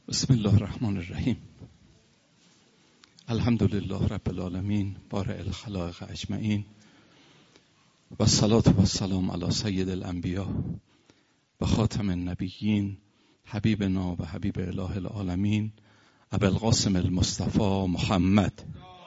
بسم الله الرحمن الرحیم. الحمدلله رب العالمین بارئ الخلائق اجمعین و الصلاة و السلام علی سید الانبیاء و خاتم النبیین حبیبنا و حبیب اله العالمین ابی القاسم المصطفى محمد.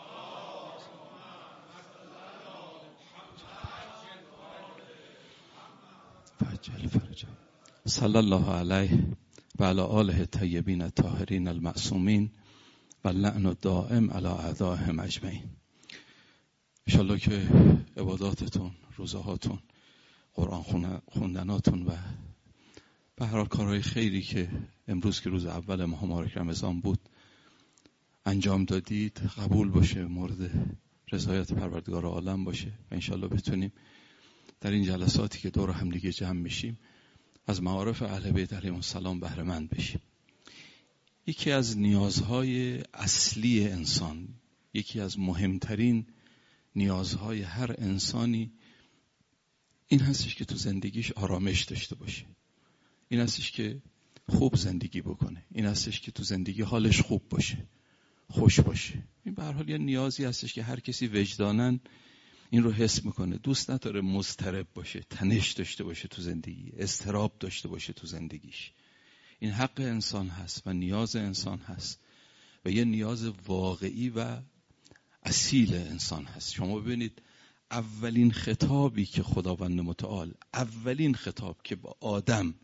صلی الله علیه و علی آله الطیبین الطاهرین المعصومین و اللعن الدائم علی اعدائهم اجمعین. انشالله که عباداتتون، روزهاتون، قرآن خوندناتون و به هر حال کارهای خیری که امروز که روز اول ماه مبارک رمضان بود انجام دادید قبول باشه، مورد رضایت پروردگار عالم باشه و انشالله بتونیم در این جلساتی که دور هم دیگه جمع میشیم از معارف اهل بیت علیهم السلام بهره مند بشیم. یکی از نیازهای اصلی انسان، یکی از مهمترین نیازهای هر انسانی این هستش که تو زندگیش آرامش داشته باشه، این هستش که خوب زندگی بکنه، این هستش که تو زندگی حالش خوب باشه، خوش باشه. این به هر حال یه نیازی هستش که هر کسی وجداناً این رو حس میکنه، دوست نداره مضطرب باشه، تنش داشته باشه تو زندگی، اضطراب داشته باشه تو زندگیش. این حق انسان هست و نیاز انسان هست و یه نیاز واقعی و اصیل انسان هست. شما ببینید اولین خطابی که خداوند متعال، اولین خطاب که با آدم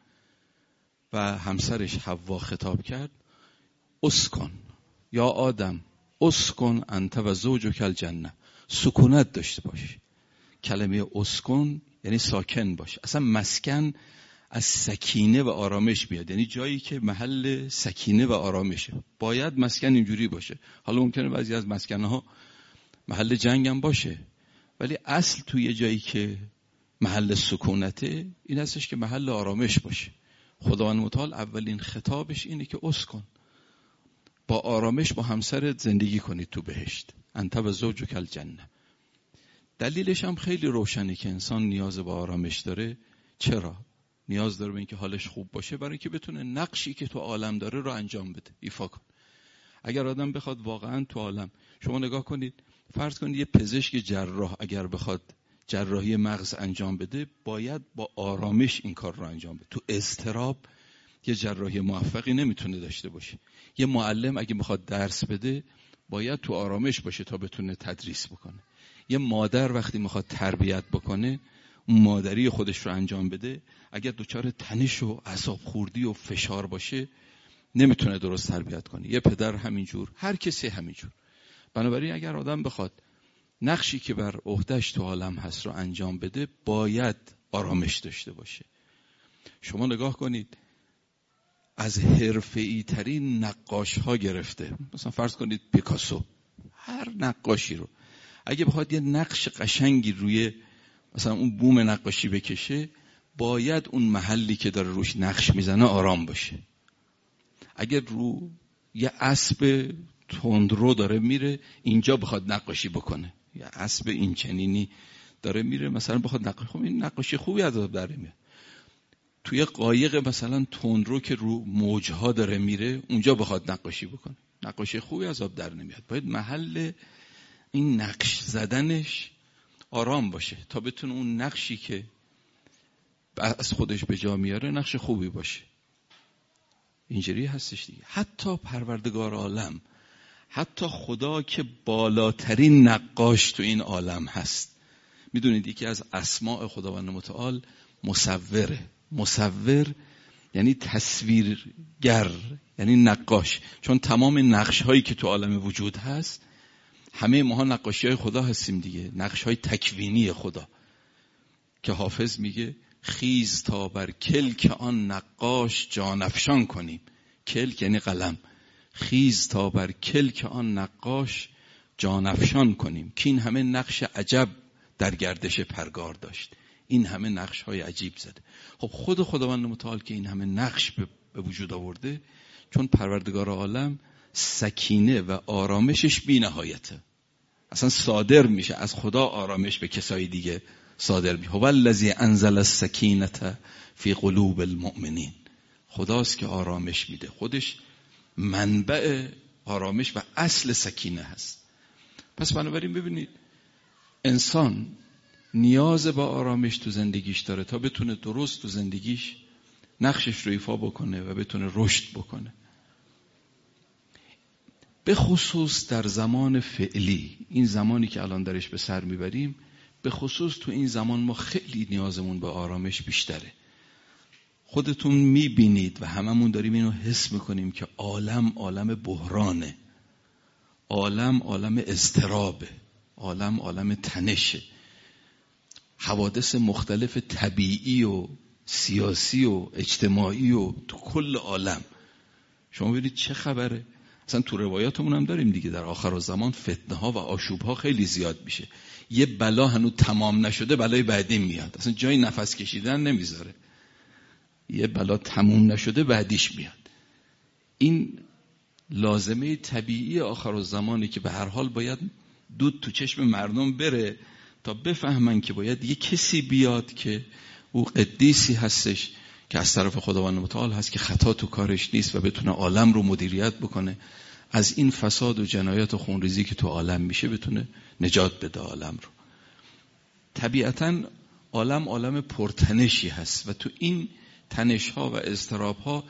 و همسرش حوا خطاب کرد، اسکن یا آدم اسکن انت و زوجک الجنه، سکونت داشته باش. کلمه اسکن یعنی ساکن باش. اصلا مسکن از سکینه و آرامش میاد، یعنی جایی که محل سکینه و آرامشه. باید مسکن اینجوری باشه. حالا ممکنه بعضی از مسکنها محل جنگ هم باشه، ولی اصل توی جایی که محل سکونته این هستش که محل آرامش باشه. خداوند متعال اولین خطابش اینه که اسکن، با آرامش با همسرت زندگی کنید تو بهشت، انت و زوجک الجنه. دلیلش هم خیلی روشنه که انسان نیاز به آرامش داره. چرا؟ نیاز داره به اینکه حالش خوب باشه، برای اینکه بتونه نقشی که تو عالم داره رو انجام بده، ایفا کن. اگر آدم بخواد واقعا تو عالم، شما نگاه کنید، فرض کنید یه پزشک جراح اگر بخواد جراحی مغز انجام بده، باید با آرامش این کار رو انجام بده. تو اضطراب یه جراحی موفقی نمیتونه داشته باشه. یه معلم اگه بخواد درس بده باید تو آرامش باشه تا بتونه تدریس بکنه. یه مادر وقتی میخواد تربیت بکنه، اون مادری خودش رو انجام بده، اگر دچار تنش و اعصاب خوردی و فشار باشه نمیتونه درست تربیت کنه. یه پدر همینجور، هر کسی همینجور. بنابراین اگر آدم بخواد نقشی که بر عهده‌اش تو عالم هست رو انجام بده باید آرامش داشته باشه. شما نگاه کنید از حرفه‌ای ترین نقاش ها گرفته، مثلا فرض کنید پیکاسو، هر نقاشی رو اگه بخواد یه نقش قشنگی روی مثلا اون بوم نقاشی بکشه، باید اون محلی که داره روش نقش میزنه آرام باشه. اگر رو یه اسب تندرو داره میره اینجا بخواد نقاشی بکنه، یه اسب این چنینی داره میره مثلا بخواد نقاشی، خب این نقاشی خوبی از آب در میاد. توی قایق مثلا تندرو که رو موجها داره میره اونجا بخواد نقاشی بکنه، نقاشی خوبی از آب در نمیاد. باید محل این نقش زدنش آرام باشه تا بتونه اون نقشی که از خودش به جا میاره نقش خوبی باشه. اینجوری هستش دیگه. حتی پروردگار عالم، حتی خدا که بالاترین نقاش تو این عالم هست، میدونید یکی از اسماء خداوند متعال مصوره. مصور یعنی تصویرگر، یعنی نقاش. چون تمام نقش هایی که تو عالم وجود هست همه ماها نقاشی های خدا هستیم دیگه، نقش های تکوینی خدا که حافظ میگه خیز تا بر کلک آن نقاش جان افشان کنیم. کلک یعنی قلم. خیز تا بر کلک آن نقاش جان افشان کنیم، که این همه نقش عجب در گردش پرگار داشت، این همه نقش های عجیب زده. خب خود خداوند متعال که این همه نقش به وجود آورده، چون پروردگار عالم سکینه و آرامشش بی نهایته، اصلا صادر میشه از خدا آرامش به کسای دیگه صادر میشه. هو الذی انزل السکینة فی قلوب المؤمنین. خداست که آرامش میده، خودش منبع آرامش و اصل سکینه هست. پس بنابراین ببینید انسان نیاز به آرامش تو زندگیش داره تا بتونه درست تو زندگیش نقشش رو ایفا بکنه و بتونه رشد بکنه. به خصوص در زمان فعلی، این زمانی که الان درش به سر میبریم، به خصوص تو این زمان ما خیلی نیازمون به آرامش بیشتره. خودتون میبینید و هممون داریم اینو حس میکنیم که عالم بحرانه، عالم اضطرابه، عالم تنشه، حوادث مختلف طبیعی و سیاسی و اجتماعی و تو کل عالم. شما ببینید چه خبره. اصلا تو روایاتمون هم داریم دیگه، در آخر زمان فتنه ها و آشوب ها خیلی زیاد میشه. یه بلا هنوز تمام نشده بلای بعدی میاد، اصلا جای نفس کشیدن نمیذاره. یه بلا تموم نشده بعدیش میاد. این لازمه طبیعی آخر زمانی که به هر حال باید دود تو چشم مردم بره تا بفهمن که باید یه کسی بیاد که او قدیسی هستش که از طرف خداوند متعال هست، که خطا تو کارش نیست و بتونه عالم رو مدیریت بکنه، از این فساد و جنایت و خونریزی که تو عالم میشه بتونه نجات بده عالم رو. طبیعتاً عالم پرتنشی هست و تو این تنش ها و اضطراب ها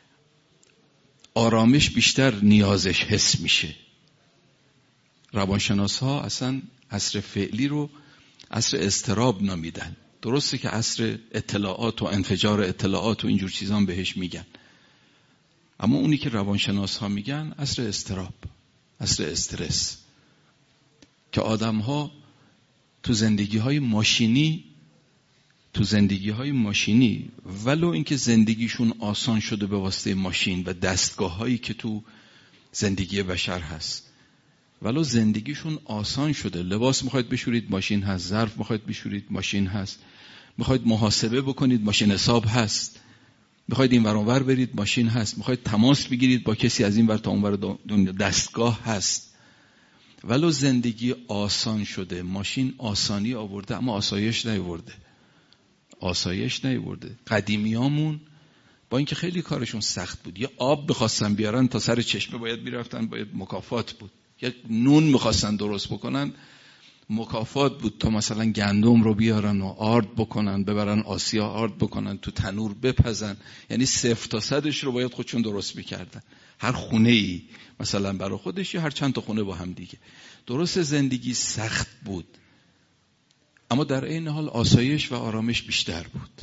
آرامش بیشتر نیازش حس میشه. روانشناس ها اصلا عصر فعلی رو عصر اضطراب نامیدن. درسته که عصر اطلاعات و انفجار اطلاعات و اینجور چیزان بهش میگن، اما اونی که روانشناس ها میگن عصر اضطراب، عصر استرس، که آدم ها تو زندگی های ماشینی ولو اینکه زندگیشون آسان شده به واسطه ماشین و دستگاه هایی که تو زندگی بشر هست، ولو زندگیشون آسان شده، لباس میخواید بشورید ماشین هست، ظرف میخواید بشورید ماشین هست، میخواید محاسبه بکنید ماشین حساب هست، میخواید این ور اون ور برید ماشین هست، میخواید تماس بگیرید با کسی از این ور تا اون ور دنیا دستگاه هست. ولو زندگی آسان شده، ماشین آسانی آورده اما آسایش نیاورده. قدیمیامون با اینکه خیلی کارشون سخت بود، یه آب بخواستن بیارن تا سر چشمه باید میرفتن، باید مکافات بود. یک نون میخواستن درست بکنن، مکافات بود تا مثلا گندم رو بیارن و آرد بکنن، ببرن آسیا آرد بکنن، تو تنور بپزن. یعنی 0 تا 100ش رو باید خودشون درست میکردن، هر خونه ای مثلا برای خودش یا هر چند تا خونه با هم دیگه. درست زندگی سخت بود اما در این حال آسایش و آرامش بیشتر بود.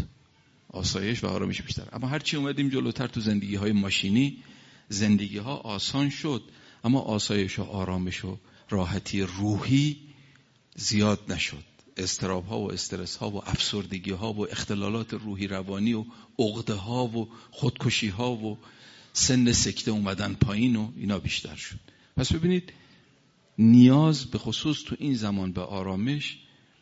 اما هرچی اومدیم جلوتر تو زندگی های ماشینی، زندگی ها آسان شد اما آسایش و آرامش و راحتی روحی زیاد نشد. اضطراب ها و استرس ها و افسردگی ها و اختلالات روحی روانی و عقده ها و خودکشی ها و سن سکته اومدن پایین و اینا بیشتر شد. پس ببینید نیاز به خصوص تو این زمان به آرامش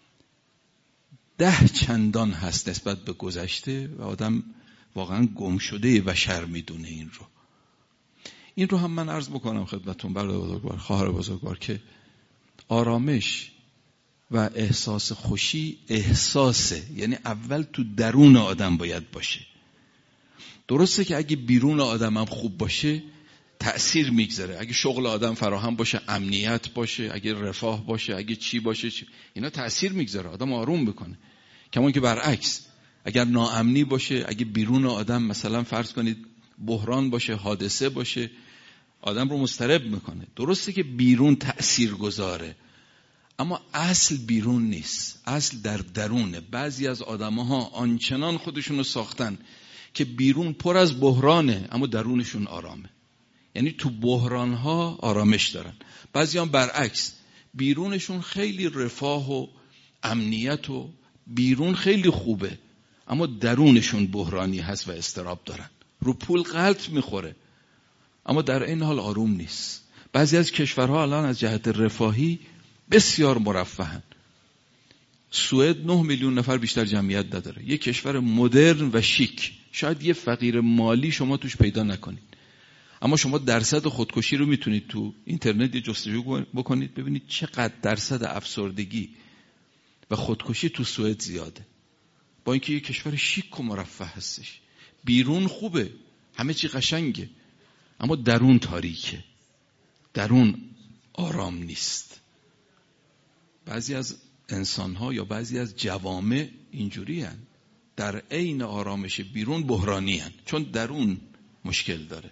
10 چندان هست نسبت به گذشته و آدم واقعا گم شده و شر میدونه این رو هم من عرض بکنم خدمتون برادر بزرگوار، خواهر بزرگوار، که آرامش و احساس خوشی احساسه، یعنی اول تو درون آدم باید باشه. درسته که اگه بیرون آدم هم خوب باشه تأثیر میگذاره، اگه شغل آدم فراهم باشه، امنیت باشه، اگه رفاه باشه، اگه چی باشه اینا تأثیر میگذاره، آدم آروم بکنه. کما که برعکس اگر ناامنی باشه، اگه بیرون آدم مثلا فرض کنید بحران باشه، حادثه باشه، آدم رو مضطرب میکنه. درسته که بیرون تأثیر گذاره اما اصل بیرون نیست، اصل در درونه. بعضی از آدم‌ها آنچنان خودشونو ساختن که بیرون پر از بحرانه اما درونشون آرامه، یعنی تو بحران‌ها آرامش دارن. بعضی هم برعکس، بیرونشون خیلی رفاه و امنیت و بیرون خیلی خوبه اما درونشون بحرانی هست و اضطراب دارن، رو پول غلط میخوره اما در این حال آروم نیست. بعضی از کشورها الان از جهت رفاهی بسیار مرفهن. سوئد 9 میلیون نفر بیشتر جمعیت نداره، یک کشور مدرن و شیک. شاید یه فقیر مالی شما توش پیدا نکنید اما شما درصد خودکشی رو میتونید تو اینترنت یه جستجو بکنید ببینید چقدر درصد افسردگی و خودکشی تو سوئد زیاده، با اینکه یه کشور شیک و مرفه هستش. بیرون خوبه، همه چی قشنگه اما درون تاریکه، درون آرام نیست. بعضی از انسان‌ها یا بعضی از جوامع اینجوری هن، در عین آرامش بیرون بحرانی هن، چون درون مشکل داره.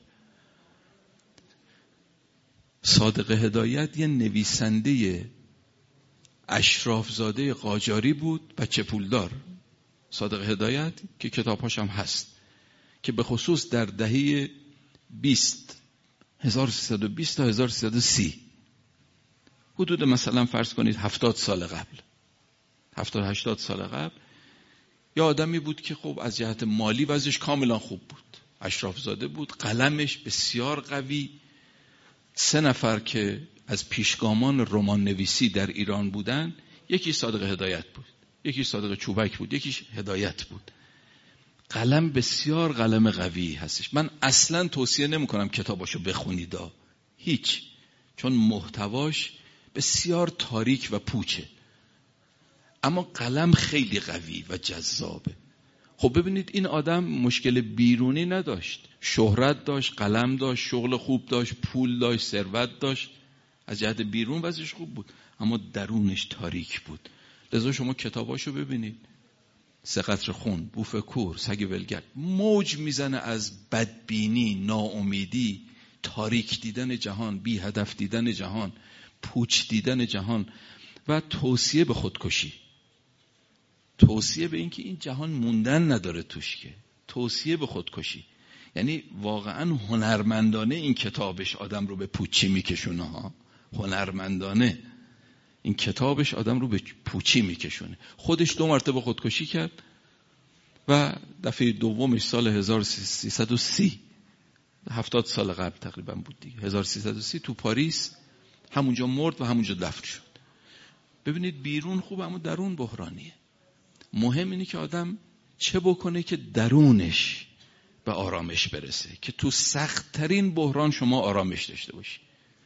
صادق هدایت یه نویسنده اشرافزاده قاجاری بود، بچه پولدار. صادق هدایت که کتابهاش هم هست، که به خصوص در دهه 1320 تا 1330، حدود مثلا فرض کنید 70 سال قبل، 70-80 سال قبل، یه آدمی بود که خب از جهت مالی وضعش کاملا خوب بود، اشرافزاده بود، قلمش بسیار قوی. 3 نفر که از پیشگامان رمان نویسی در ایران بودن، یکی صادق هدایت بود، یکی صادق چوبک بود، یکی هدایت بود. قلم بسیار قلم قوی هستش. من اصلا توصیه نمی کنم کتاباشو بخونید، هیچ، چون محتواش بسیار تاریک و پوچه، اما قلم خیلی قوی و جذابه. خب ببینید این آدم مشکل بیرونی نداشت، شهرت داشت، قلم داشت، شغل خوب داشت، پول داشت، ثروت داشت، از جهت بیرون وضعش خوب بود، اما درونش تاریک بود. لذا شما کتاباشو ببینید، 3 قطره خون، بوف کور، سگ ولگرد، موج میزنه از بدبینی، ناامیدی، تاریک دیدن جهان، بی هدف دیدن جهان، پوچ دیدن جهان و توصیه به خودکشی، توصیه به این که این جهان موندن نداره توش، که توصیه به خودکشی. یعنی واقعا هنرمندانه این کتابش آدم رو به پوچی میکشونه ها، هنرمندانه این کتابش آدم رو به پوچی میکشونه. خودش 2 مرتبه خودکشی کرد و دفعه دومش سال 1330، 70 سال قبل تقریبا بود دیگه، 1330 تو پاریس، همونجا مرد و همونجا دفن شد. ببینید بیرون خوبه اما درون بحرانیه. مهم اینه که آدم چه بکنه که درونش به آرامش برسه، که تو سخت‌ترین بحران شما آرامش داشته باشی.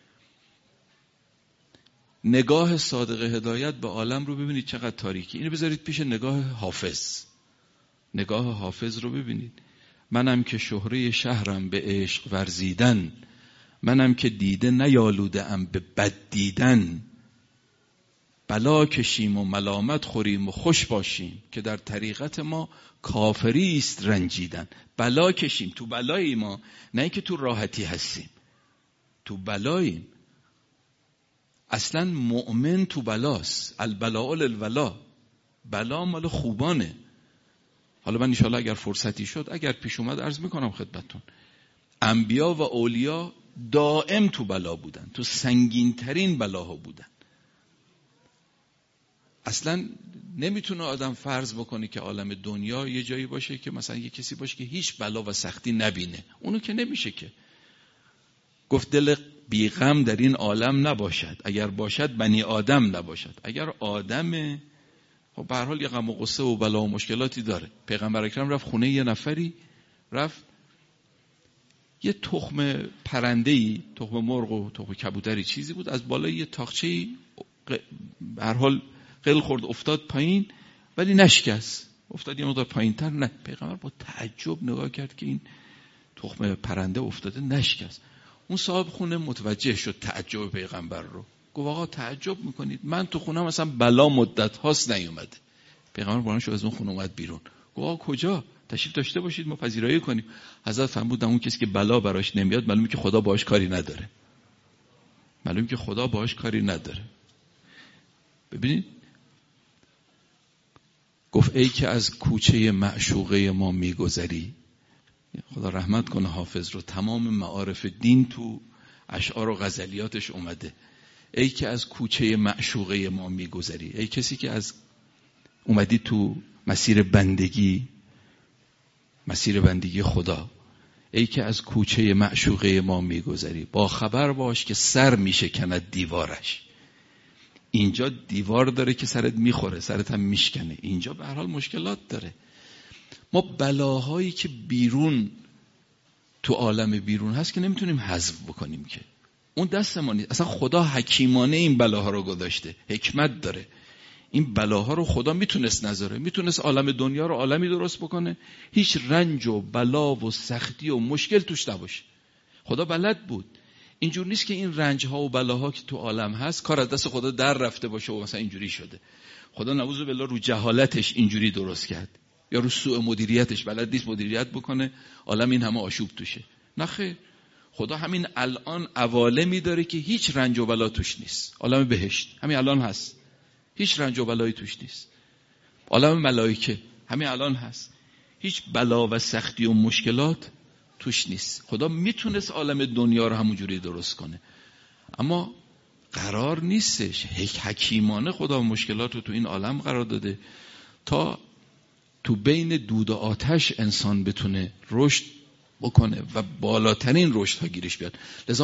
نگاه صادق هدایت به عالم رو ببینید چقدر تاریکی. اینو بذارید پیش نگاه حافظ. نگاه حافظ رو ببینید. منم که شهره شهرم به عشق ورزیدن، منم که دیده نیالوده ام به بد دیدن. بلا کشیم و ملامت خوریم و خوش باشیم، که در طریقت ما کافری است رنجیدن. بلا کشیم، تو بلایی ما، نه اینکه تو راحتی هستیم، تو بلاییم. اصلا مؤمن تو بلاست، البلاء للولا، بلا مال خوبانه. حالا من انشاءالله اگر فرصتی شد، اگر پیش اومد عرض میکنم خدمتتون، انبیا و اولیا دائم تو بلا بودن، تو سنگین ترین بلاها بودن. اصلا نمیتونه آدم فرض بکنه که عالم دنیا یه جایی باشه که مثلا یه کسی باشه که هیچ بلا و سختی نبینه، اونو که نمیشه که. گفت دل بیغم در این عالم نباشد، اگر باشد بنی آدم نباشد. اگر آدمه خب به هر حال یه غم و غصه و بلا و مشکلاتی داره. پیغمبر اکرم رفت خونه یه نفری، رفت یه تخم پرنده‌ای، تخم مرغ و تخم کبوتری چیزی بود، از بالای یه تاقچه‌ای به هر حال قل خورد، افتاد پایین، ولی نشکست، افتاد یه مقدار پایین‌تر. نه، پیغمبر با تعجب نگاه کرد که این تخم پرنده افتاده نشکست. اون صاحب خونه متوجه شد تعجب پیغمبر رو، گفت آقا تعجب میکنید؟ من تو خونه مثلا بلا مدت هاست نیومده. پیغمبر بلند شد از اون خونه اومد بیرون، گفت آقا کجا؟ تشریف داشته باشید ما پذیرایی کنیم. حضرت فرمودن اون کسی که بلا براش نمیاد معلومه که خدا باهاش کاری نداره، معلومه که خدا باهاش کاری نداره. ببینید گفت ای که از کوچه معشوقه ما میگذری. خدا رحمت کنه حافظ رو، تمام معارف دین تو اشعار و غزلیاتش اومده. ای که از کوچه معشوقه ما میگذری، ای کسی که از اومدی تو مسیر بندگی، مسیر بندگی خدا، ای که از کوچه معشوقه ما میگذری، با خبر باش که سر میشکند دیوارش. اینجا دیوار داره که سرت میخوره، سرت هم میشکنه، اینجا به هر حال مشکلات داره. ما بلاهایی که بیرون تو عالم بیرون هست که نمیتونیم حذف بکنیم، که اون دست ما نیست. اصلا خدا حکیمانه این بلاها رو گذاشته، حکمت داره. این بلاها رو خدا میتونست نذاره، میتونست عالم دنیا رو عالمی درست بکنه هیچ رنج و بلا و سختی و مشکل توش نباشه. خدا بلد بود. اینجور نیست که این رنج ها و بلاها که تو عالم هست کار از دست خدا در رفته باشه و مثلا اینجوری شده. خدا نعوذ بالله رو جهالتش اینجوری درست کرد، یا رو سوء مدیریتش بلد نیست مدیریت بکنه عالم این همه آشوب توشه. نه خیر، خدا همین الان عوالمی داره که هیچ رنج و بلا توش نیست. عالم بهشت همین الان هست، هیچ رنج و بلایی توش نیست. عالم ملائکه همین الان هست، هیچ بلا و سختی و مشکلات توش نیست. خدا میتونست عالم دنیا رو همونجوری درست کنه، اما قرار نیستش. حکیمانه خدا مشکلات رو تو این عالم قرار داده تا تو بین دود و آتش انسان بتونه رشد بکنه و بالاترین رشد ها گیرش بیاد. لذا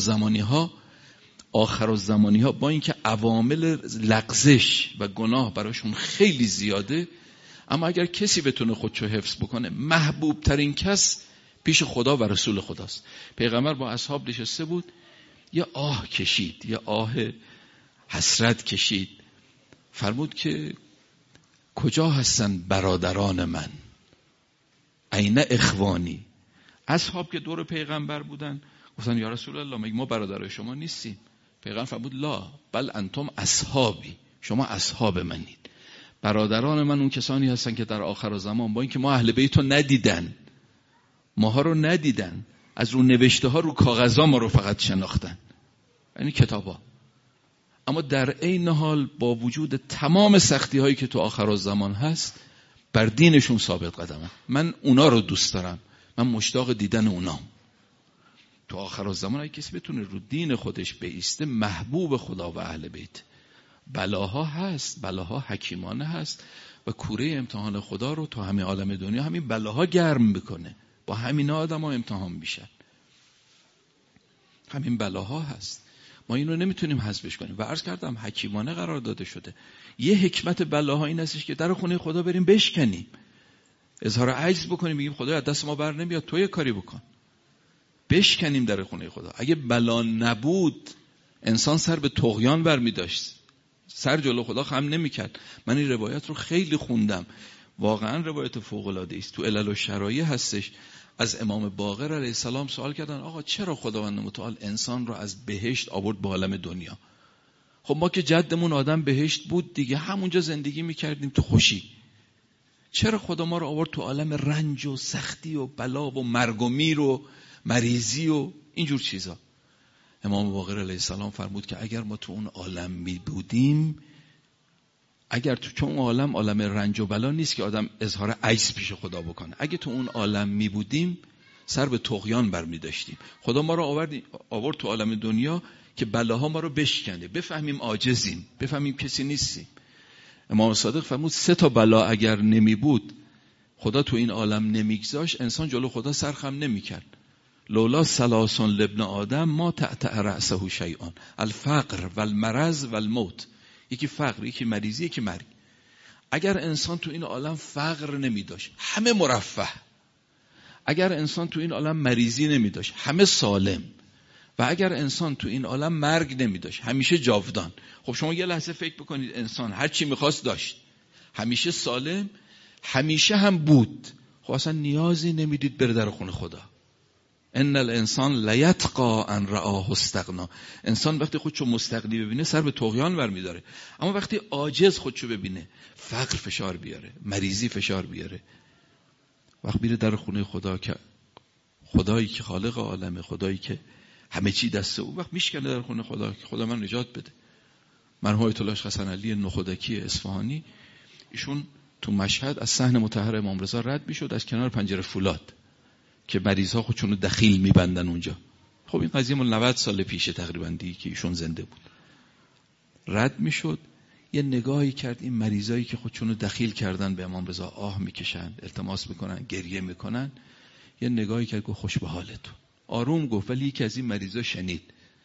آخر الزمانی ها با اینکه عوامل لغزش و گناه براشون خیلی زیاده، اما اگر کسی بتونه خودشو حفظ بکنه، محبوب ترین کس پیش خدا و رسول خداست. پیغمبر با اصحاب نشسته بود، یه آه کشید، یه آه حسرت کشید، فرمود که کجا هستن برادران من؟ این اخوانی؟ اصحاب که دور پیغمبر بودن گفتن یا رسول الله مگه ما برادرای شما نیستیم؟ پیغمبر فرمود لا بل انتم اصحابی، شما اصحاب منید. برادران من اون کسانی هستن که در آخر زمان با اینکه ما اهل بیت رو ندیدن، ماها رو ندیدن، از رو نوشته ها رو کاغذ ها ما رو فقط شناختن، یعنی کتابا، اما در عین حال با وجود تمام سختی هایی که تو آخر زمان هست بر دینشون ثابت قدمن. من اونا رو دوست دارم، من مشتاق دیدن اونام. تو آخر زمان اگه کسی بتونه رو دین خودش بایسته، محبوب خدا و اهل بیت. بلاها هست، بلاها حکیمانه هست و کوره امتحان خدا رو تو همین عالم دنیا همین بلاها گرم میکنه، با همین آدم ها امتحان میشن. همین بلاها هست، ما اینو نمیتونیم حذفش کنیم و عرض کردم حکیمانه قرار داده شده. یه حکمت بلاها این هستش که در خونه خدا بریم بشکنیم، اظهار عجز بکنیم، بگیم خدایا دست ما بر نمیاد، تو یه کاری بکن. بشکنیم در خونه خدا. اگه بلا نبود انسان سر به طغیان برمی داشت، سر جلو خدا خم نمیکرد. من این روایت رو خیلی خوندم، واقعا روایت فوق العاده است. تو علل و شرایع هستش. از امام باقر علیه السلام سوال کردن آقا چرا خداوند متعال انسان رو از بهشت آورد به عالم دنیا؟ خب ما که جدمون آدم بهشت بود دیگه، همونجا زندگی میکردیم تو خوشی، چرا خدا ما رو آورد تو عالم رنج و سختی و بلا و مرگ و میر و مریضی و اینجور چیزا؟ امام باقر علیه السلام فرمود که اگر ما تو اون عالم می بودیم، اگر تو چون عالم رنج و بلا نیست که آدم اظهار عجز پیش خدا بکنه، اگه تو اون عالم می بودیم سر به طغیان برمی داشتیم. خدا ما رو آورد تو عالم دنیا که بلاها ما رو بشکنه، بفهمیم عاجزیم، بفهمیم کسی نیستیم. امام صادق فرمود 3 بلا اگر نمی بود، خدا تو این عالم نمیگذاشت، انسان جلو خدا سرخم نمیکرد. لولا 3 لابن آدم ما تأتأ رأسه شیئا، الفقر والمرض والموت. یکی فقر، یکی مریضی، یکی مرگ. اگر انسان تو این عالم فقر نمی داشت همه مرفه، اگر انسان تو این عالم مریضی نمی داشت همه سالم، و اگر انسان تو این عالم مرگ نمی داشت همیشه جاودان. خب شما یه لحظه فکر بکنید، انسان هر چی میخواست داشت، همیشه سالم، همیشه هم بود، خب اصلا نیازی نمیدید بره در خونه خدا. ان الانسان لیتقی ان رآه استغنا. انسان وقتی خودشو مستغنی ببینه سر به طغیان برمیداره، اما وقتی عاجز خودشو ببینه، فقر فشار بیاره، مریضی فشار بیاره، وقت میره در خونه خدا که خدایی که خالق عالمه، خدایی که همه چی دست او، وقت میشکنه در خونه خدا که خدا من نجات بده. مرحوم آیت الله حسن علی نخودکی اصفهانی، ایشون تو مشهد از صحن مطهر امام رضا رد میشد از کنار پنجره فولاد که مریضا خودشونو دخیل میبندن اونجا. خب این قضیه مال 90 سال پیشه تقریبا دیگه که ایشون زنده بود. رد میشد، یه نگاهی کرد این مریضایی که خودشونو دخیل کردن به امام رضا، آه میکشن، التماس میکنن، گریه میکنن، یه نگاهی کرد گفت خوش به حالتون. آروم گفت، ولی یکی از این مریضا شنید،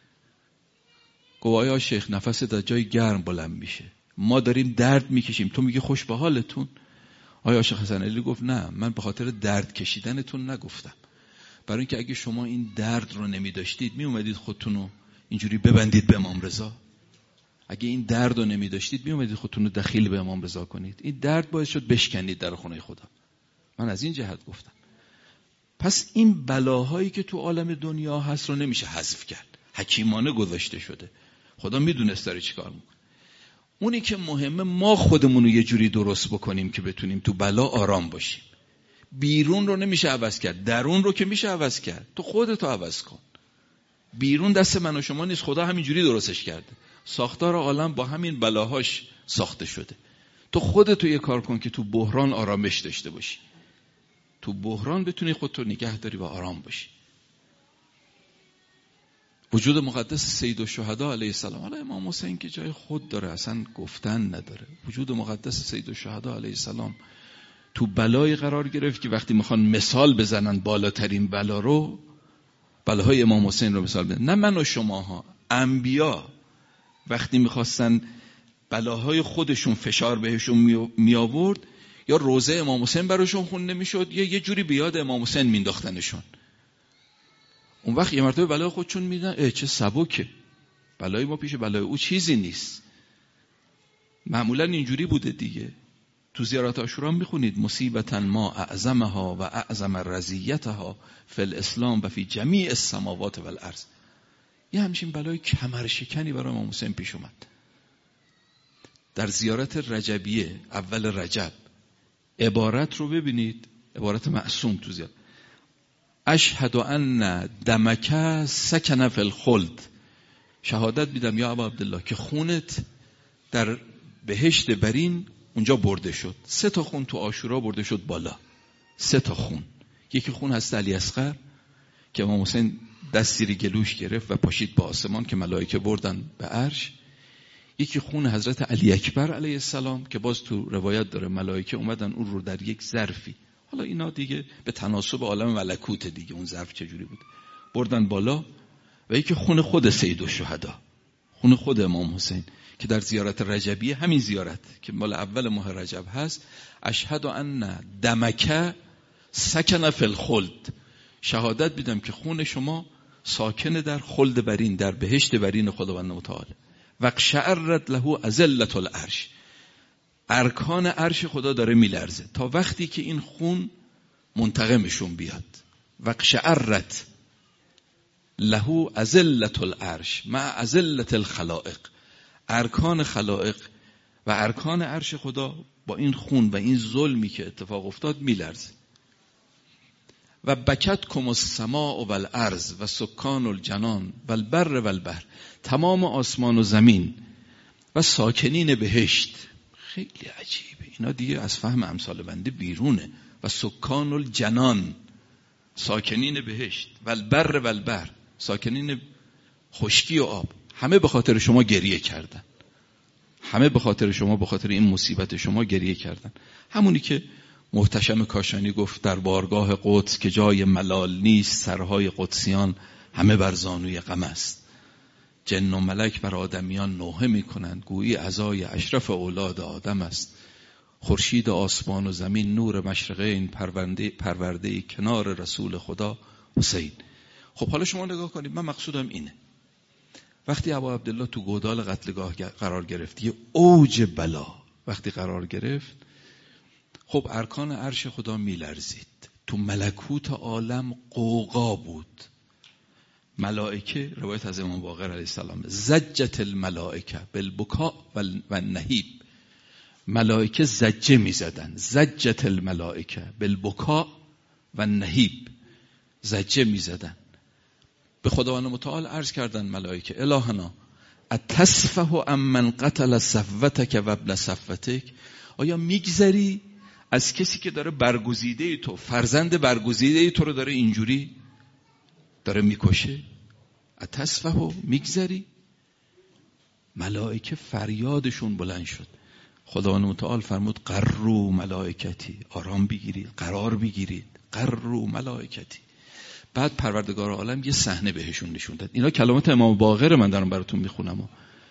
گفت آیا شیخ نفست از جای گرم بلند میشه، ما داریم درد میکشیم تو میگی خوش به حالتون؟ آیا شیخ حسن علی گفت نه، من به خاطر درد کشیدنتون نگفتم، برای اینکه اگه شما این درد رو نمی داشتید می اومدید خودتون رو اینجوری ببندید به امام رضا؟ اگه این درد رو نمی داشتید می اومدید خودتون رو دخیل به امام رضا کنید؟ این درد باعث شد بشکنید در خونه خدا. من از این جهت گفتم. پس این بلاهایی که تو عالم دنیا هست رو نمیشه حذف کرد، حکیمانه گذاشته شده. خدا میدونست داره چیکار میکنه. اونی که مهمه ما خودمون رو یه جوری درست بکنیم که بتونیم تو بلا آرام باشیم. بیرون رو نمیشه عوض کرد، درون رو که میشه عوض کرد. تو خودتو عوض کن. بیرون دست من و شما نیست، خدا همینجوری درستش کرده. ساختار عالم با همین بلاهاش ساخته شده. تو خودتو یه کار کن که تو بحران آرامش داشته باشی. تو بحران بتونی خودتو نگه داری و آرام باشی. وجود مقدس سید الشهدا علیه السلام، حالا امام حسین که جای خود داره، اصلا گفتن نداره. وجود مقدس سید الشهدا علیه السلام تو بلای قرار گرفت که وقتی میخوان مثال بزنن بالاترین بلا رو، بلاهای امام حسین رو مثال بزنن. نه من و شماها، انبیا وقتی میخواستن بلاهای خودشون فشار بهشون می آورد، یا روزه امام حسین براشون خونده میشد یا یه جوری بیاد امام حسین مینداختنشون. اون وقت یه مرتبه بلای خودشون میدن چه سبکه، بلای ما پیش بلای او چیزی نیست. معمولا اینجوری بوده دیگه. تو زیارت عاشورا میخونید مصیبتا ما اعظمها و اعظم رزیتها فی الاسلام و فی جمیع السماوات و الارض. یه همچین بلای کمرشکنی برای امام حسین پیش اومد. در زیارت رجبیه اول رجب عبارت رو ببینید، عبارت معصوم تو زیارت: اشهد ان دمک سکن فی الخلد. شهادت میدم یا ابا عبدالله که خونت در بهشت برین اونجا برده شد. 3 تا خون تو عاشورا برده شد بالا. 3 تا خون. یکی خون هست علی اصغر که امام حسین دست زیر گلوش گرفت و پاشید با آسمان که ملائکه بردن به عرش. یکی خون حضرت علی اکبر علیه السلام که باز تو روایت داره ملائکه اومدن اون رو در یک ظرفی، حالا اینا دیگه به تناسب عالم ملکوت دیگه اون ظرف چجوری بود، بردن بالا. و یکی خون خود سید الشهدا، خون خود امام حسین که در زیارت رجبیه، همین زیارت که مال اول ماه رجب هست: اشهد ان دمک سکن فی الخلد. شهادت میدم که خون شما ساکن در خلد برین، در بهشت برین خداوند متعال. وقشعرت له اذلة العرش. ارکان عرش خدا داره میلرزه تا وقتی که این خون منتقمشون بیاد. وقشعرت له اذلة العرش مع اذلة الخلائق. ارکان خلائق و ارکان عرش خدا با این خون و این ظلمی که اتفاق افتاد میلرزه. و بکتکم السماء و الارض و سکان الجنان و البر و البحر. تمام آسمان و زمین و ساکنین بهشت. خیلی عجیبه اینا دیگه، از فهم امثال بنده بیرونه. و سکان الجنان، ساکنین بهشت، و البر و البحر، ساکنین خشکی و آب. همه به خاطر شما گریه کردن، همه به خاطر شما، به خاطر این مصیبت شما گریه کردن. همونی که محتشم کاشانی گفت در بارگاه قدس که جای ملال نیست، سرهای قدسیان همه بر زانوی غم است. جن و ملک بر آدمیان نوحه می کنند، گویی عزای اشرف اولاد آدم است. خورشید آسمان و زمین نور مشرقین، پرورده کنار رسول خدا حسین. خب حالا شما نگاه کنید، من مقصودم اینه. وقتی ابا عبدالله تو گودال قتلگاه قرار گرفت، یه اوج بلا وقتی قرار گرفت، خب ارکان عرش خدا میلرزید، تو ملکوت عالم قوقا بود. ملائکه، روایت از امام باقر علیه السلام: زجت الملائکه بالبکاء و النهیب. ملائکه زجه میزدن، زجت الملائکه بالبکاء و النهیب، زجه میزدن. به خداوند متعال عرض کردن ملائکه: الهنا اتصفه عن من قتل صفوتک و ابن صفوتک. آیا میگذری از کسی که داره برگزیده تو، فرزند برگزیده تو رو داره اینجوری داره میکشه؟ اتصفه، میگذری؟ ملائکه فریادشون بلند شد. خداوند متعال فرمود: قرروا ملائکتی، آرام بگیرید، قرار بگیرید، قرروا ملائکتی. بعد پروردگار عالم یه صحنه بهشون نشون داد. اینا کلمات امام باقر من دارم براتون میخونم.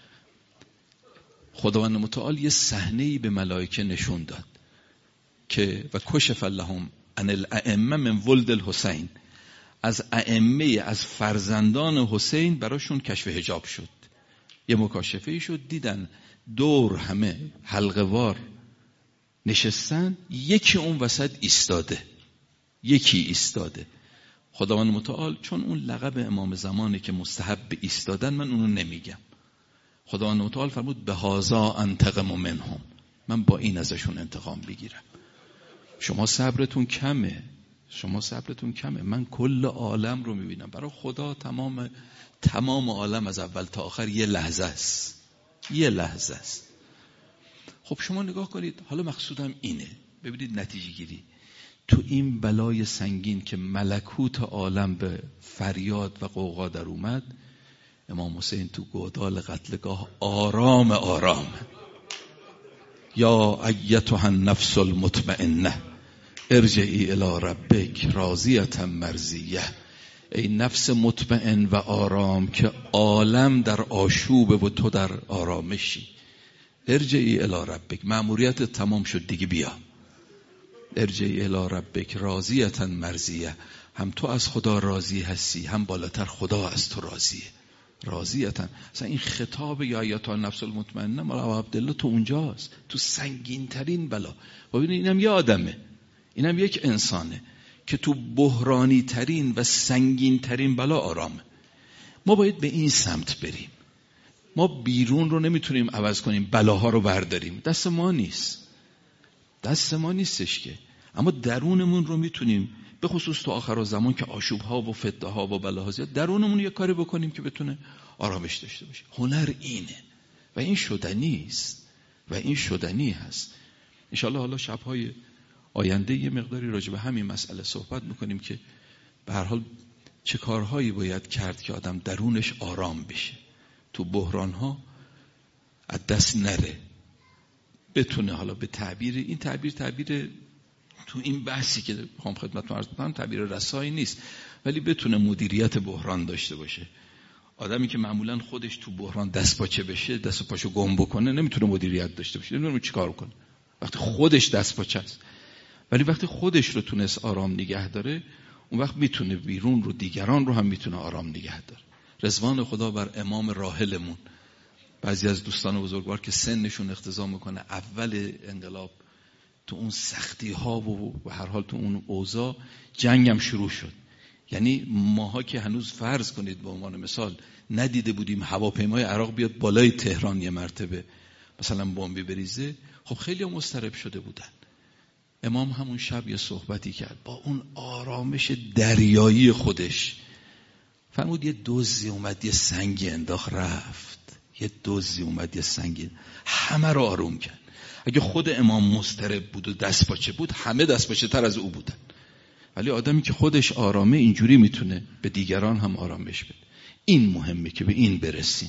خداوند متعال یه صحنه‌ای به ملائکه نشون داد که و کشف لهم عن الائمه من ولد الحسین. از ائمه، از فرزندان حسین براشون کشف حجاب شد. یه مکاشفه‌ای شد، دیدن دور همه حلقه وار نشستن، یکی اون وسط ایستاده. یکی ایستاده. خداوند متعال چون اون لقب امام زمانه که مستحب ایستادن، من اونو نمیگم. خداوند متعال فرمود بهذا انتقم منهم، من با این ازشون انتقام بگیرم. شما صبرتون کمه. من کل عالم رو میبینم. برای خدا تمام عالم از اول تا آخر یه لحظه است. خب شما نگاه کنید، حالا مقصودم اینه، ببینید نتیجه گیری. تو این بلای سنگین که ملکوت عالم به فریاد و قوقا در اومد، امام حسین تو گودال قتلگاه آرام یا ایتها النفس المطمئنه ارجعی الی ربک راضیة مرضیه. ای نفس مطمئن و آرام که عالم در آشوبه و تو در آرامشی، ارجعی الی ربک، مأموریت تمام شد دیگه، بیا. ارجعی الی ربک راضیة مرضیه، هم تو از خدا راضی هستی، هم بالاتر خدا از تو راضیه. راضیتن. اصلا این خطاب یا ایتها النفس المطمئنه مال ابو عبدالله تو اونجاست، تو سنگین ترین بلا. ببینید اینم یه آدمه، اینم یک انسانه که تو بحرانی ترین و سنگین ترین بلا آرامه. ما باید به این سمت بریم. ما بیرون رو نمیتونیم عوض کنیم، بلاها رو برداریم، دست ما نیستش که. اما درونمون رو میتونیم، به خصوص تو آخر زمان که آشوب‌ها و فتنه‌ها و بلاها زیاد، درونمون یه کاری بکنیم که بتونه آرامش داشته باشه. هنر اینه و این شدنی است و این شدنی هست. انشالله حالا شب‌های آینده یه مقداری راجع به همین مسئله صحبت میکنیم که به هر حال چه کارهایی باید کرد که آدم درونش آرام بشه، تو بحران‌ها از دست نره، بتونه حالا به تعبیر این تعبیر تو این بحثی که میخوام خدمتتون عرض کنم تعبیر رسایی نیست، ولی بتونه مدیریت بحران داشته باشه. آدمی که معمولا خودش تو بحران دست پاچه بشه، دست پاشو گم بکنه، نمیتونه مدیریت داشته باشه، نمیدونه چیکار کنه وقتی خودش دست پاچه است. ولی وقتی خودش رو تونست آرام نگه داره، اون وقت میتونه بیرون رو، دیگران رو هم میتونه آرام نگه داره. رضوان خدا بر امام راحلمون. بعضی از دوستان بزرگوار که سنشون اقتضا میکنه اول انقلاب تو اون سختی ها و به هر حال تو اون اوضاع جنگ هم شروع شد. یعنی ماها که هنوز فرض کنید به عنوان مثال ندیده بودیم هواپیمای عراق بیاد بالای تهران یه مرتبه مثلا بمبی بریزه، خب خیلی هم مضطرب شده بودن. امام همون شب یه صحبتی کرد با اون آرامش دریایی خودش، فرمود یه دزدی اومد یه سنگی انداخت رفت، یه دزدی اومد یه سنگی، همه رو آروم کرد. اگه خود امام مضطرب بود و دست پاچه بود، همه دست پاچه تر از او بودن. ولی آدمی که خودش آرامه اینجوری میتونه به دیگران هم آرامش بده. این مهمه که به این برسیم.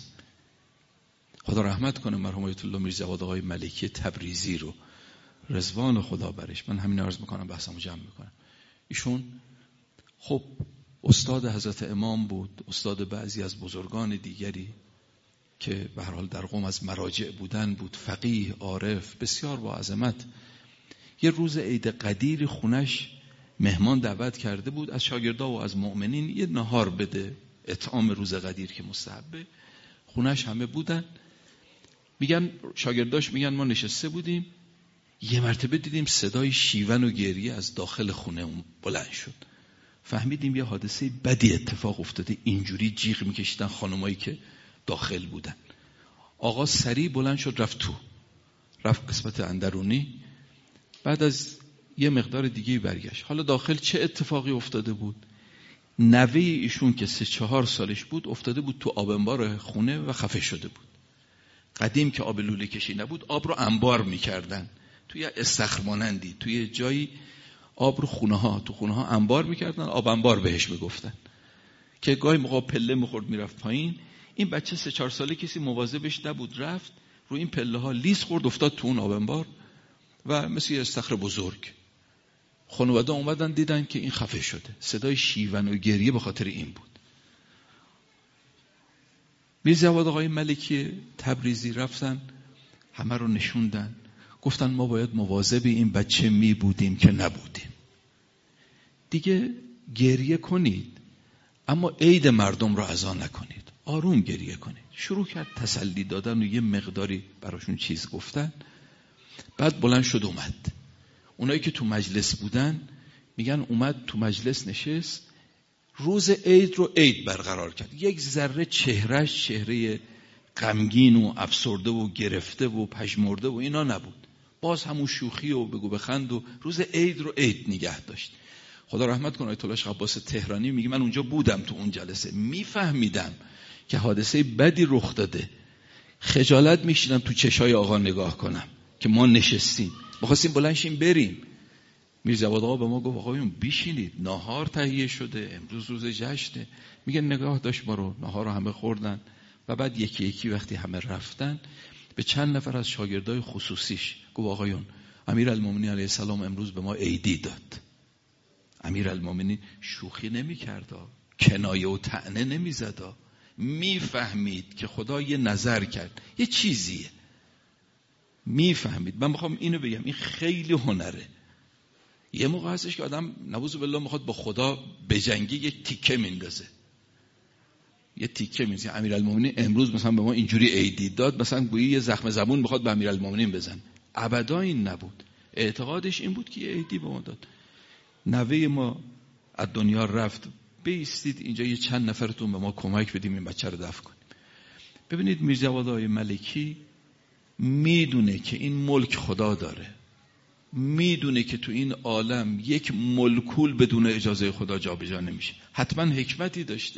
خدا رحمت کنه مرحوم آیت الله میرجواد آقای ملکی تبریزی رو، رضوان خدا برش. من همین عرض میکنم، بحثمو جمع میکنم. ایشون خب استاد حضرت امام بود، استاد بعضی از بزرگان دیگری که به هر حال در قم از مراجع بودن بود، فقیه، عارف، بسیار با عظمت. یه روز عید قدیر خونش مهمان دعوت کرده بود از شاگردا و از مؤمنین یه نهار بده، اطعام روز قدیر که مستحبه. خونش همه بودن، میگن شاگرداش میگن ما نشسته بودیم، یه مرتبه دیدیم صدای شیون و گریه از داخل خونه بلند شد. فهمیدیم یه حادثه بدی اتفاق افتاده، اینجوری جیغ میکشیدن خانمایی که داخل بودن. آقا سریع بلند شد رفت قسمت اندرونی، بعد از یه مقدار دیگه برگشت. حالا داخل چه اتفاقی افتاده بود؟ نوه ایشون که 3-4 سالش بود افتاده بود تو آب انبار خونه و خفه شده بود. قدیم که آب لوله کشی نبود، آب رو انبار میکردن توی استخر مانندی، توی جایی آب رو تو خونه ها انبار میکردن، آب انبار بهش میگفتن، که گاهی موقع پله میخورد میرفت پایین. این بچه 3-4 ساله کسی مواظبش نبود، رفت رو این پله ها لیز خورد، افتاد تو اون آب انبار و مثل یه استخر بزرگ. خانواده اومدن دیدن که این خفه شده، صدای شیون و گریه به خاطر این بود. میرجواد آقای ملکی تبریزی رفتن، همه رو نشوندن، گفتن ما باید مواظب این بچه می بودیم که نبودیم. دیگه گریه کنید اما عید مردم رو عزا نکنید، آروم گریه کنید. شروع کرد تسلی دادن و یه مقداری براشون چیز گفتن. بعد بلند شد اومد. اونایی که تو مجلس بودن میگن اومد تو مجلس نشست، روز عید رو عید برقرار کرد. یک ذره چهرهش چهره غمگین و افسرده و گرفته و پژمرده و اینا نبود. باز همون شوخی و بگو بخند و روز عید رو عید نگه داشت. خدا رحمت کنه آیت الله شیخ عباس تهرانی میگه من اونجا بودم تو اون جلسه، میفهمیدم که حادثه بدی رخ داده. خجالت میکشیدم تو چشای آقا نگاه کنم که ما نشستیم، می‌خواستیم بلند شیم بریم. میرجواد آقا به ما گفت آقایون بشینید، ناهار تهیه شده، امروز روز جشنه. میگه نگاه داشت ما رو، ناهار رو همه خوردن و بعد یکی یکی وقتی همه رفتن به چند نفر از شاگردای خصوصیش گفت آقایون امیرالمومنین علیه السلام امروز به ما عیدی داد. امیرالمومنین شوخی نمی‌کرد، کنایه و طعنه نمی‌زد، میفهمید که خدا یه نظر کرد، یه چیزیه، میفهمید. من میخوام اینو بگم، این خیلی هنره. یه موقع هستش که آدم نعوذ بالله میخواد با خدا بجنگه، یک تیکه میندازه، یه تیکه میندازه. امیرالمومنین امروز مثلا به ما اینجوری عیدی داد، مثلا گویی یه زخم زبون میخواد به امیرالمومنین بزن. ابدا این نبود. اعتقادش این بود که یه عیدی به ما داد. نوه ما از دنیا رفت، بیستید اینجا یه چند نفرتون به ما کمک بدیم این بچه رو دفن کنیم. ببینید میرجواد آقای ملکی میدونه که این ملک خدا داره، میدونه که تو این عالم یک ملکول بدون اجازه خدا جابجا نمیشه. حتما حکمتی داشته.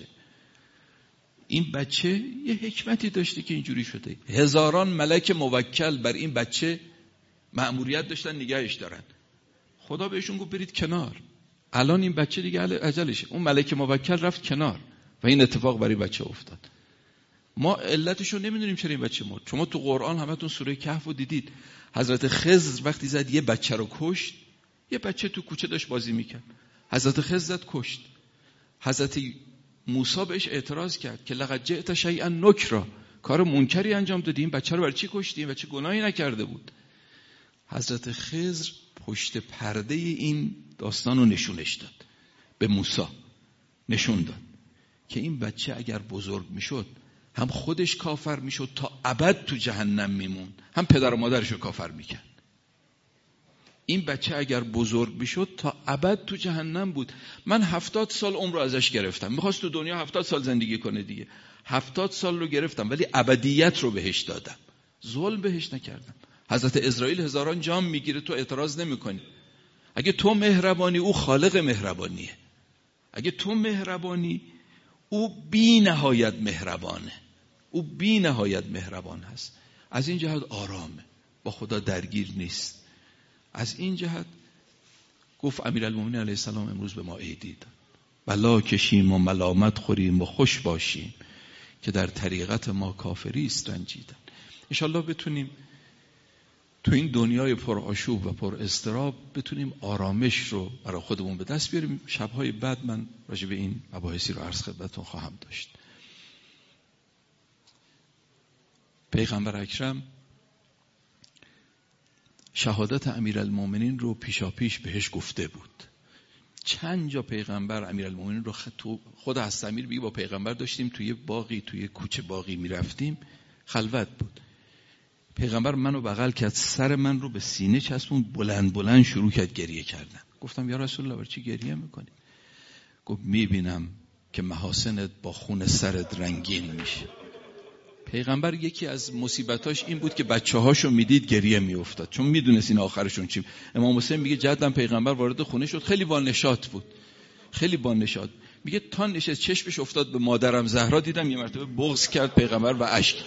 این بچه یه حکمتی داشته که اینجوری شده. هزاران ملک موکل بر این بچه مأموریت داشتن نگهش دارن. خدا بهشون گفت برید کنار، الان این بچه دیگه اجلشه. اون ملک موکل رفت کنار و این اتفاق برای بچه افتاد. ما علتشو نمیدونیم چرا این بچه مرد. شما تو قرآن همتون سوره کهف رو دیدید، حضرت خضر وقتی زد یه بچه رو کشت، یه بچه تو کوچه داشت بازی میکرد، حضرت خضر زد کشت. حضرت موسی بهش اعتراض کرد که لقد جئت شیئا نکرا، کار منکری انجام دادی، این بچه رو برای چی کشتی؟ این بچه گناهی نکرده بود. حضرت خضر پشت پرده این داستان رو نشونش داد، به موسی نشون داد که این بچه اگر بزرگ میشد هم خودش کافر میشد تا ابد تو جهنم میمون، هم پدر و مادرش رو کافر میکرد. این بچه اگر بزرگ میشد تا ابد تو جهنم بود. من 70 سال عمر رو ازش گرفتم، میخواست تو دنیا 70 سال زندگی کنه دیگه، 70 سال رو گرفتم ولی ابدیت رو بهش دادم، ظلم بهش نکردم. حضرت اسرائیل هزاران جام میگیره، تو اعتراض نمیکنی. اگه تو مهربانی او خالق مهربانیه، اگه تو مهربانی او بی نهایت مهربانه، او بی نهایت مهربان هست. از این جهت آرامه، با خدا درگیر نیست. از این جهت گفت امیرالمومنین علیه السلام امروز به ما عیدی داد، بلا کشیم و ملامت خوریم و خوش باشیم که در طریقت ما کافری است رنجیدن. انشالله بتونیم تو این دنیای پر آشوب و پر اضطراب بتونیم آرامش رو برای خودمون به دست بیاریم. شبهای بعد من راجع به این مباحثی رو عرض خدمتتون خواهم داشت. پیغمبر اکرم شهادت امیرالمومنین رو پیشاپیش بهش گفته بود. چند جا پیغمبر امیرالمومنین رو خود حضرت امیر میگه با پیغمبر داشتیم توی باغی، توی کوچه باغی میرفتیم، خلوت بود. پیغمبر منو بغل کرد، سر من رو به سینه چسبون، بلند بلند شروع کرد گریه کردن. گفتم یا رسول الله برای چی گریه میکنی؟ گفت میبینم که محاسنت با خون سرت رنگین میشه. پیغمبر یکی از مصیبتاش این بود که بچه‌هاشو میدید گریه میافتاد، چون میدونست این آخرشون چی. امام حسین میگه جدم پیغمبر وارد خونه شد، خیلی با نشاط بود، خیلی با نشاط. میگه تا نشست چشمش افتاد به مادرم زهرا، دیدم یه مرتبه بغض کرد پیغمبر و اشک.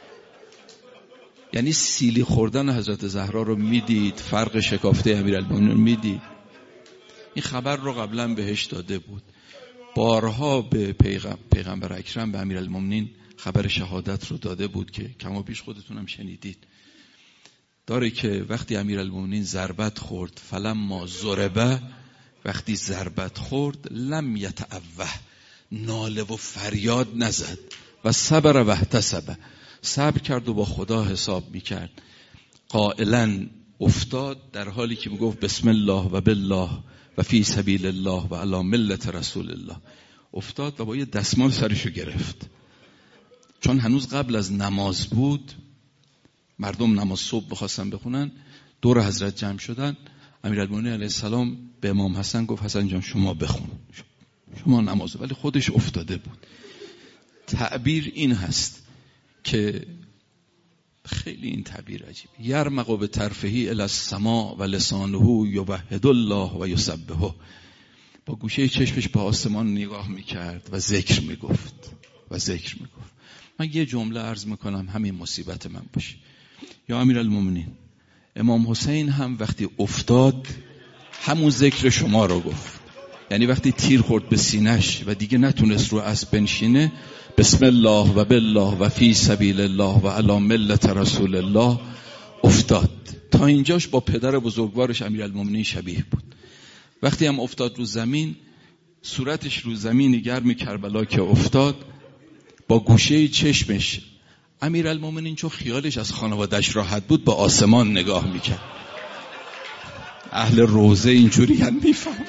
یعنی سیلی خوردن حضرت زهرا رو میدید، فرق شکافته امیرالمومنین میدید. این خبر رو قبلا بهش داده بود. بارها به پیغمبر اکرم به امیرالمومنین خبر شهادت رو داده بود که کما پیش خودتونم شنیدید. داره که وقتی امیرالمومنین ضربت خورد، فلما ضربه، وقتی ضربت خورد، لم یتأوه، ناله و فریاد نزد، و صبر و احتسب، صبر کرد و با خدا حساب میکرد. قائلا افتاد در حالی که میگفت بسم الله و بالله و فی سبیل الله و علی ملت رسول الله. افتاد و با یه دستمال سرشو گرفت، چون هنوز قبل از نماز بود. مردم نماز صبح بخواستن بخونن، دور حضرت جمع شدن. امیرالمومنین علیه السلام به امام حسن گفت حسن جان شما بخون، شما نماز، ولی خودش افتاده بود. تعبیر این هست که خیلی این تعبیر عجیب، یرمق به طرفهی الی السماء و لسانه یوحد الله و یسبحه، با گوشه چشمش به آسمان نگاه میکرد و ذکر میگفت. من یه جمله عرض میکنم همین مصیبت من باشه. یا امیرالمومنین، امام حسین هم وقتی افتاد همون ذکر شما رو گفت. یعنی وقتی تیر خورد به سینش و دیگه نتونست رو اسب بنشینه، بسم الله و بالله و فی سبیل الله و علی ملت رسول الله افتاد. تا اینجاش با پدر بزرگوارش امیرالمومنین شبیه بود. وقتی هم افتاد رو زمین، صورتش رو زمین گرم کربلا که افتاد، با گوشه چشمش امیرالمومنین چون خیالش از خانواده‌اش راحت بود با آسمان نگاه میکرد. اهل روزه اینجوری هم میفهم.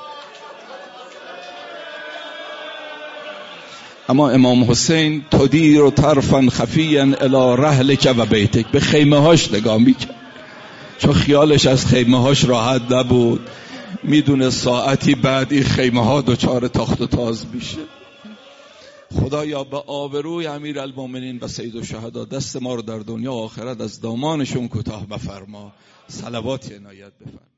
اما امام حسین تدیر طرفا خفیا الی رحلک و بیتک، به خیمه هاش نگاه میکرد چون خیالش از خیمه هاش راحت نبود، میدونه ساعتی بعد این خیمه ها دچار تاخت و تاز میشه. خدایا به آبروی امیرالمومنین و سید الشهدا دست ما رو در دنیا و آخرت از دامانشون کوتاه مفرما. صلوات عنایت بفرما.